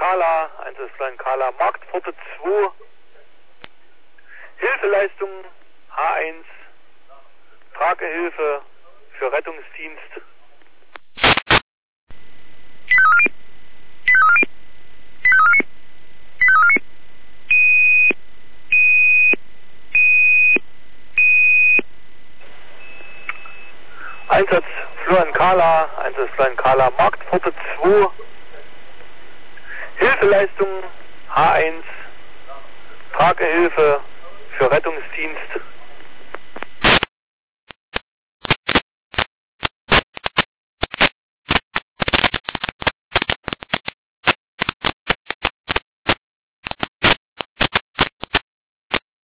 Kala, Einsatzplan Kala, Marktpforte 2, Hilfeleistung H1, Tragehilfe für Rettungsdienst. Einsatz Florian Kala, Einsatzplan Kala, Marktpforte 2, Hilfeleistung H1, Tragehilfe für Rettungsdienst.